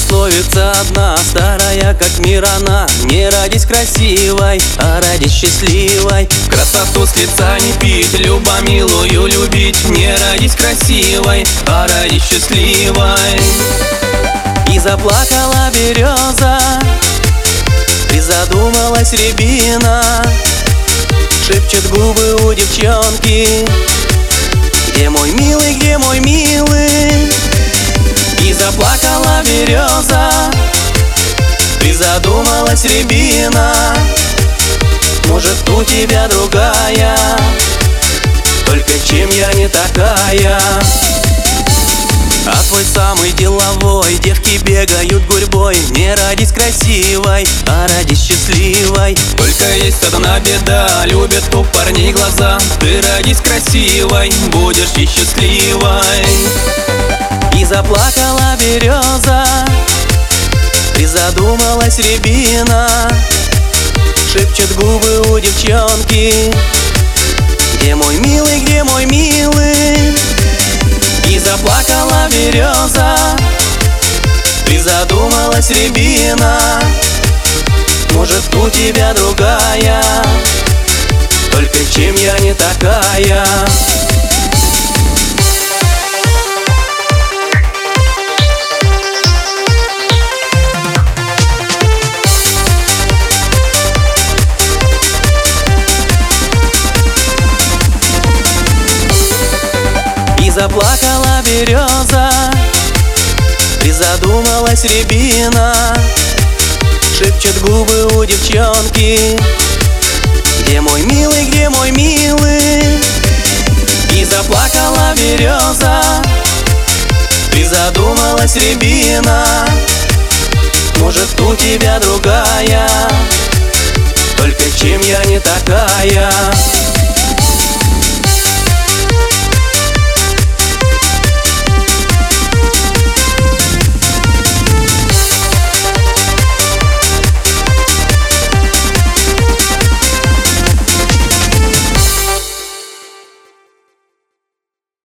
пословица одна, старая как мир она: не родись красивой, а родись счастливой. Красоту с лица не пить, любомилую любить. Не родись красивой, а родись счастливой. И заплакала береза, призадумалась рябина. Шепчет губы у девчонки: где мой милый, где мой милый? И заплакала береза, призадумалась рябина. Может, у тебя другая, только чем я не такая? А твой самый деловой, девки бегают гурьбой. Не родись красивой, а родись счастливой. Только есть одна беда, любят у парней глаза. Ты родись красивой, будешь и счастливой. И заплакала береза, призадумалась рябина. Шепчет губы у девчонки: где мой милый, где мой милый? И заплакала береза, призадумалась рябина. Может, у тебя другая, только чем я не такая? Заплакала береза, призадумалась рябина. Шепчет губы у девчонки: где мой милый, где мой милый? И заплакала береза, призадумалась рябина. Может, у тебя другая, только чем я не такая?